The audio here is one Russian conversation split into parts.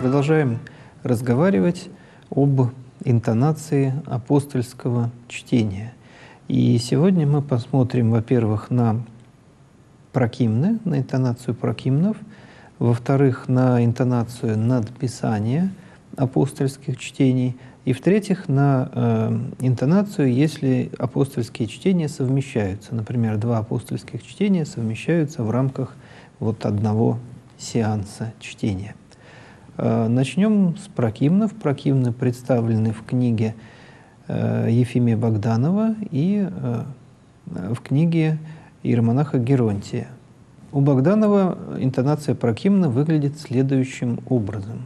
Продолжаем разговаривать об интонации апостольского чтения. И сегодня мы посмотрим, во-первых, на прокимны, на интонацию прокимнов, во-вторых, на интонацию надписания апостольских чтений, и в-третьих, на интонацию, если апостольские чтения совмещаются. Например, два апостольских чтения совмещаются в рамках вот одного сеанса чтения. Начнем с прокимнов. Прокимны представлены в книге Ефимия Богданова и в книге иеромонаха Геронтия. У Богданова интонация прокимна выглядит следующим образом.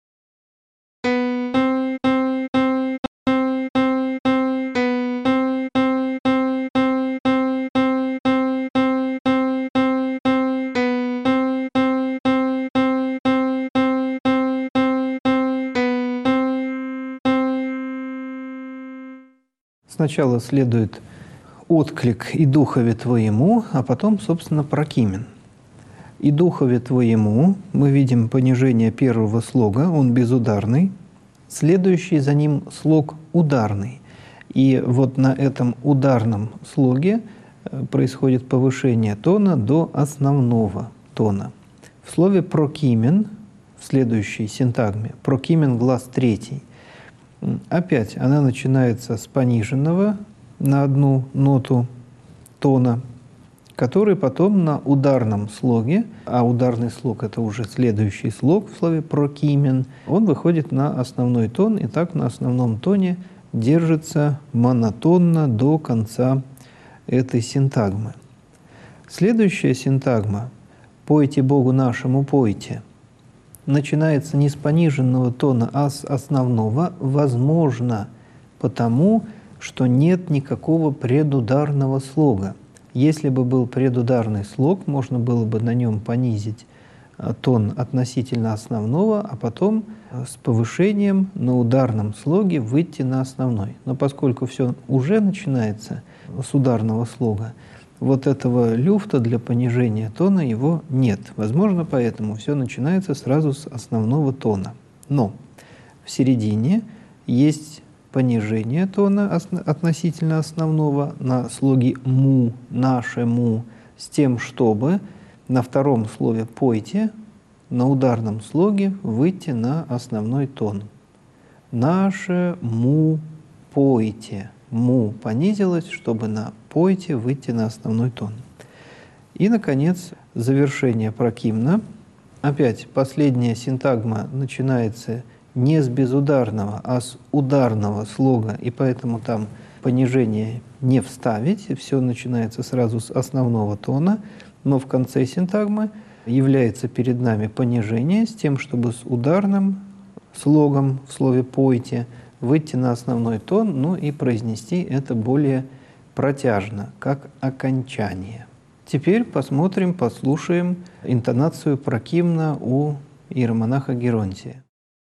Сначала следует отклик «И духове твоему», а потом, собственно, прокимен. «И духове твоему» мы видим понижение первого слога, он безударный. Следующий за ним слог ударный. И вот на этом ударном слоге происходит повышение тона до основного тона. В слове «прокимен», в следующей синтагме, «прокимен» глаз третий, опять она начинается с пониженного на одну ноту тона, который потом на ударном слоге, а ударный слог — это уже следующий слог в слове «прокимен», он выходит на основной тон, и так на основном тоне держится монотонно до конца этой синтагмы. Следующая синтагма «Пойте Богу нашему, пойте» начинается не с пониженного тона, а с основного, возможно, потому что нет никакого предударного слога. Если бы был предударный слог, можно было бы на нем понизить тон относительно основного, а потом с повышением на ударном слоге выйти на основной. Но поскольку все уже начинается с ударного слога, вот этого люфта для понижения тона его нет. Возможно, поэтому все начинается сразу с основного тона. Но в середине есть понижение тона относительно основного на слоге «му», «нашему», с тем, чтобы на втором слове «пойте» на ударном слоге выйти на основной тон. «Нашему пойте». «Му» понизилось, чтобы на «пойте» выйти на основной тон. И, наконец, завершение прокимна. Опять последняя синтагма начинается не с безударного, а с ударного слога, и поэтому там понижение не вставить, все начинается сразу с основного тона, но в конце синтагмы является перед нами понижение с тем, чтобы с ударным слогом в слове «пойте» выйти на основной тон, ну и произнести это более протяжно, как окончание. Теперь посмотрим, послушаем интонацию прокимна у иеромонаха Геронтия.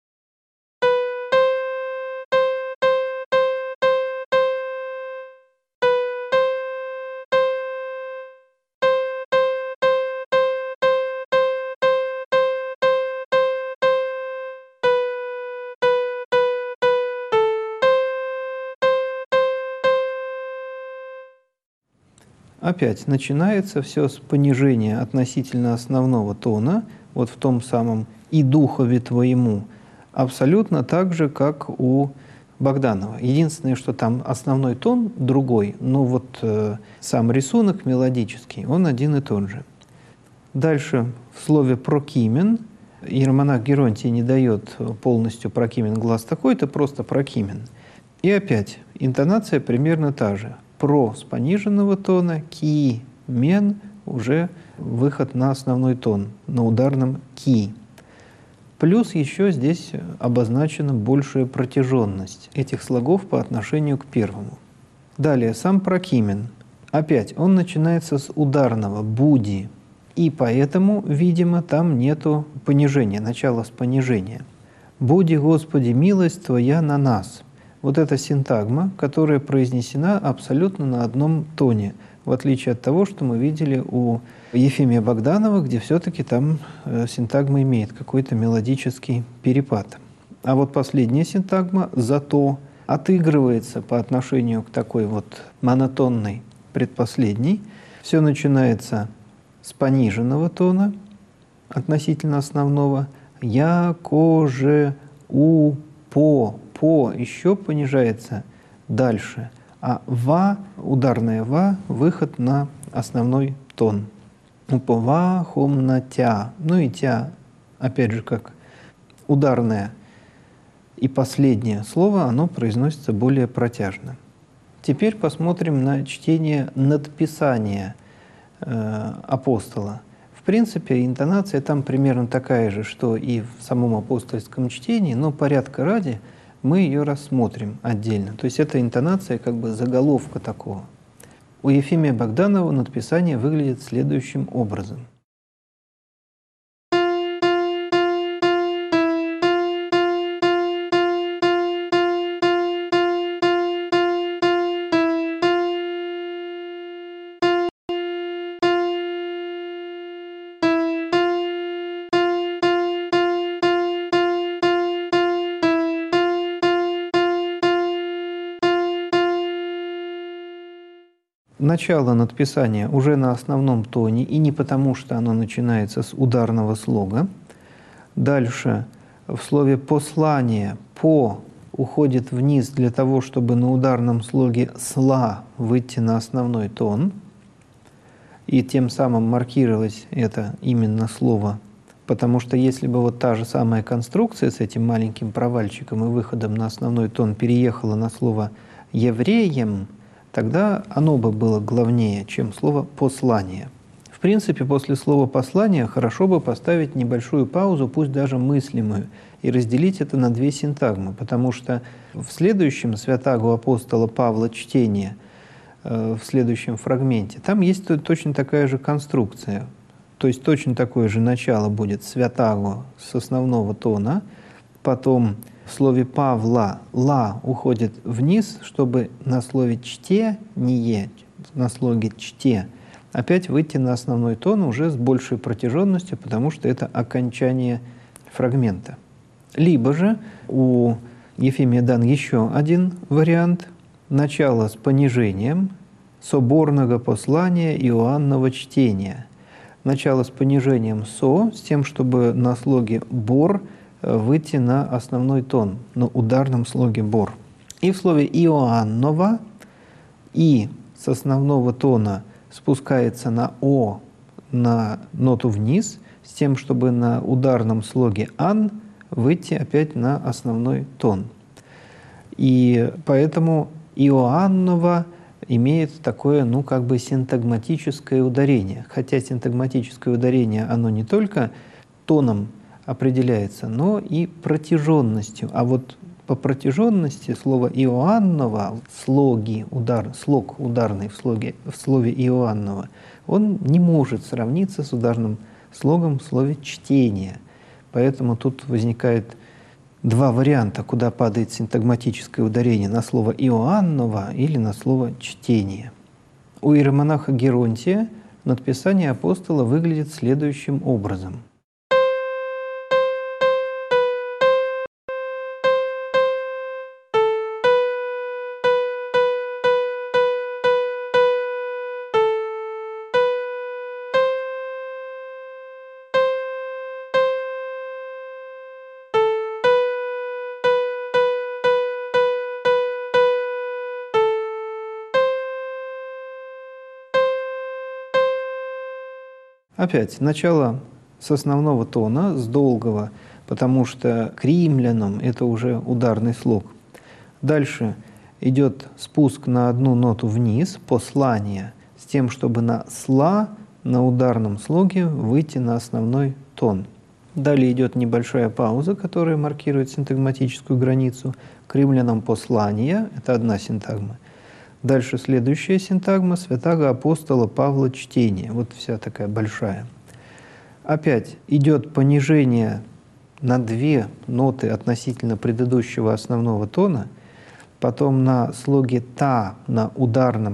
Опять начинается все с понижения относительно основного тона, вот в том самом «и духове твоему», абсолютно так же, как у Богданова. Единственное, что там основной тон другой, но вот сам рисунок мелодический, он один и тот же. Дальше в слове «прокимен» иеромонах Геронтий не дает полностью «прокимен» глаз такой-то, просто «прокимен». И опять интонация примерно та же. «Про» с пониженного тона, «ки», «мен» уже выход на основной тон, на ударном «ки». Плюс еще здесь обозначена большая протяженность этих слогов по отношению к первому. Далее, сам прокимен. Опять он начинается с ударного «буди», и поэтому, видимо, там нету понижения, начало с понижения. «Буди, Господи, милость Твоя на нас». Вот эта синтагма, которая произнесена абсолютно на одном тоне. в отличие от того, что мы видели у Ефимия Богданова, где все-таки там синтагма имеет какой-то мелодический перепад. А вот последняя синтагма «зато» отыгрывается по отношению к такой вот монотонной предпоследней. Все начинается с пониженного тона относительно основного. «Я-ко же у по» еще понижается дальше. А «ва», ударная «ва», выход на основной тон. «Упова хом на тя». Ну и «тя», опять же, как ударное и последнее слово, оно произносится более протяжно. Теперь посмотрим на чтение надписания апостола. В принципе, интонация там примерно такая же, что и в самом апостольском чтении, но порядка ради мы ее рассмотрим отдельно. То есть это интонация как бы заголовка такого. У Ефимия Богданова надписание выглядит следующим образом. Начало надписания уже на основном тоне, и не потому, что оно начинается с ударного слога. Дальше в слове «послание» «по» уходит вниз для того, чтобы на ударном слоге «сла» выйти на основной тон, и тем самым маркировать это именно слово. Потому что если бы вот та же самая конструкция с этим маленьким провальчиком и выходом на основной тон переехала на слово «евреям», тогда оно бы было главнее, чем слово «послание». В принципе, после слова «послание» хорошо бы поставить небольшую паузу, пусть даже мыслимую, и разделить это на две синтагмы, потому что в следующем святаго апостола Павла чтение, в следующем фрагменте, там есть точно такая же конструкция, то есть точно такое же начало будет святаго с основного тона, потом в слове Павла «ла» уходит вниз, чтобы на слове «чте-не», на слоге «чте» опять выйти на основной тон уже с большей протяженностью, потому что это окончание фрагмента. Либо же у Ефимия дан еще один вариант. Начало с понижением соборного послания Иоаннова чтения. Начало с понижением «со», с тем, чтобы на слоге «бор» выйти на основной тон, на ударном слоге «бор». И в слове «Иоаннова» «и» с основного тона спускается на «о», на ноту вниз, с тем, чтобы на ударном слоге «ан» выйти опять на основной тон. И поэтому «Иоаннова» имеет такое, ну, как бы синтагматическое ударение. Хотя синтагматическое ударение, оно не только тоном определяется, но и протяженностью. А вот по протяженности слово «Иоаннова», слог ударный в слове «Иоаннова», он не может сравниться с ударным слогом в слове «чтение». Поэтому тут возникает два варианта, куда падает синтагматическое ударение: на слово «Иоаннова» или на слово «чтение». У иеромонаха Геронтия надписание апостола выглядит следующим образом. Опять начало с основного тона, с долгого, потому что к римлянам это уже ударный слог. Дальше идет спуск на одну ноту вниз, послание, с тем, чтобы на «сла» на ударном слоге выйти на основной тон. Далее идет небольшая пауза, которая маркирует синтагматическую границу. К римлянам послание – это одна синтагма. Дальше следующая синтагма святаго апостола Павла чтение. Вот вся такая большая. Опять идет понижение на две ноты относительно предыдущего основного тона, потом на слоге «та» на ударном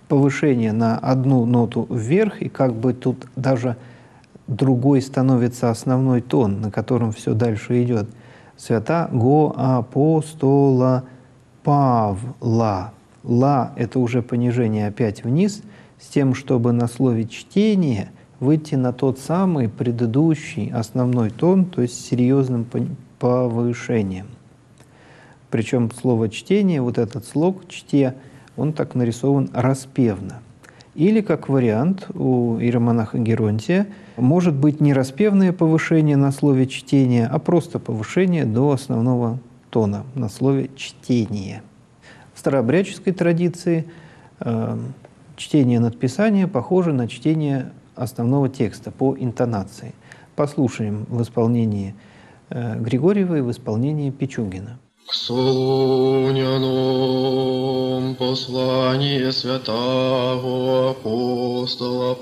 повышение на одну ноту вверх, и как бы тут даже другой становится основной тон, на котором все дальше идет. Святаго апостола Павла. Ла – это уже понижение опять вниз, с тем, чтобы на слове «чтение» выйти на тот самый предыдущий основной тон, то есть с серьезным повышением. Причем слово «чтение», вот этот слог «чте», он так нарисован распевно. Или, как вариант, у иеромонаха Геронтия может быть не распевное повышение на слове «чтение», а просто повышение до основного тона на слове «чтение». В старообрядческой традиции чтение надписания похоже на чтение основного текста по интонации. Послушаем в исполнении Григорьева и в исполнении Пичугина. К Солуняном послании святого апостола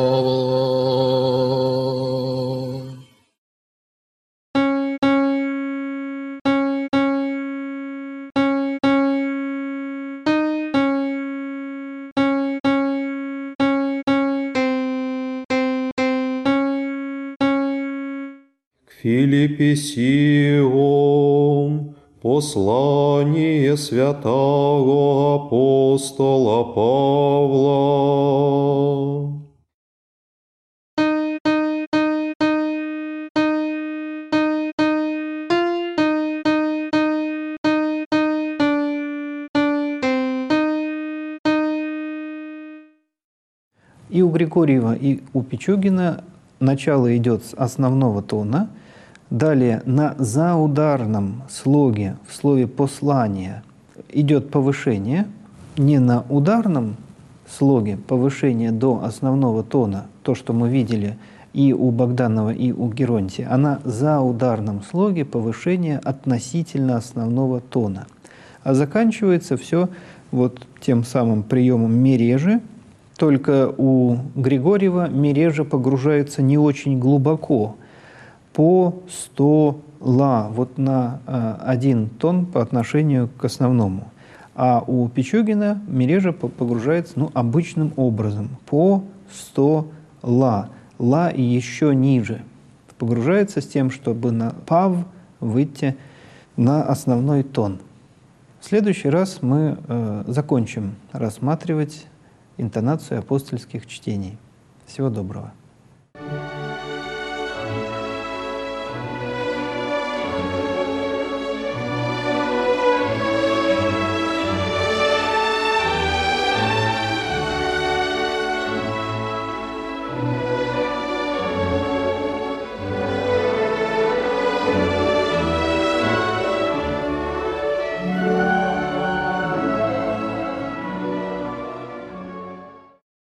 Павла. К Филиппесиум послание святого апостола Павла. И у Григорьева, и у Пичугина начало идет с основного тона, далее на заударном слоге в слове «послание» идет повышение, не на ударном слоге повышение до основного тона, то, что мы видели и у Богданова, и у Геронтия, а на заударном слоге повышение относительно основного тона. А заканчивается все вот тем самым приемом мережи, только у Григорьева мережа погружается не очень глубоко, по 100 ла, вот на один тон по отношению к основному. А у Пичугина мережа погружается обычным образом, по 100 ла. Ла и еще ниже. Погружается с тем, чтобы на пав выйти на основной тон. В следующий раз мы закончим рассматривать интонацию апостольских чтений. Всего доброго.